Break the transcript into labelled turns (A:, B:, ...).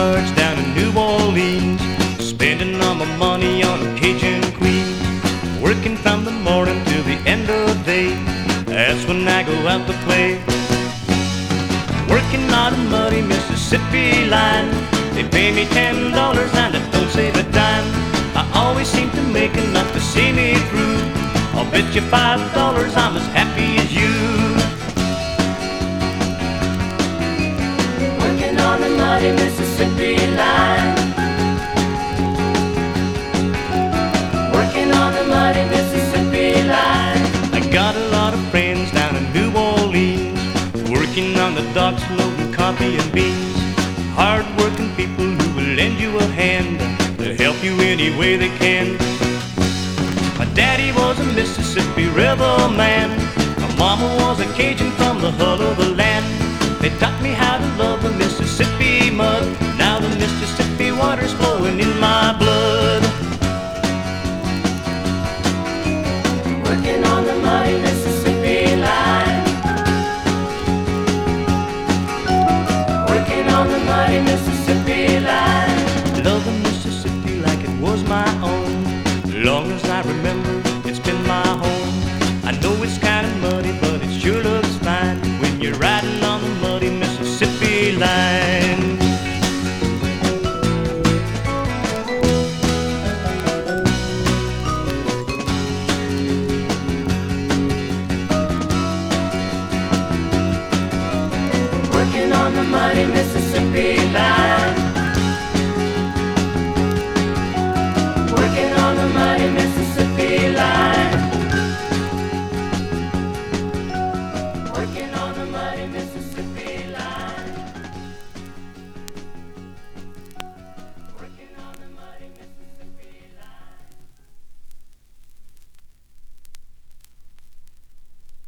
A: large down in New Orleans, spending all my money on a Cajun queen. Working from the morning till the end of the day, that's when I go out to play. Working on a muddy Mississippi line, they pay me $10 and I don't save a dime. I always seem to make enough to see me through. I'll bet you $5 I'm as happy as you.
B: Working on the muddy Mississippi line. Working on the muddy Mississippi line.
A: I got a lot of friends down in New Orleans, working on the docks loading coffee and beans. Hard-working people who will lend you a hand to help you any way they can. My daddy was a Mississippi River man, my mama was a Cajun from the hull of the land. They taught me how to love the Mississippi mud. Now the Mississippi water's flowing in my blood.
B: Working on the muddy Mississippi line. Working on the muddy Mississippi line.
A: Love the Mississippi like it was my own. Long as I remember, it's been my home. I know it's kind of muddy, but it sure looks fine when you're riding on the muddy Mississippi line.
B: Working on the muddy Mississippi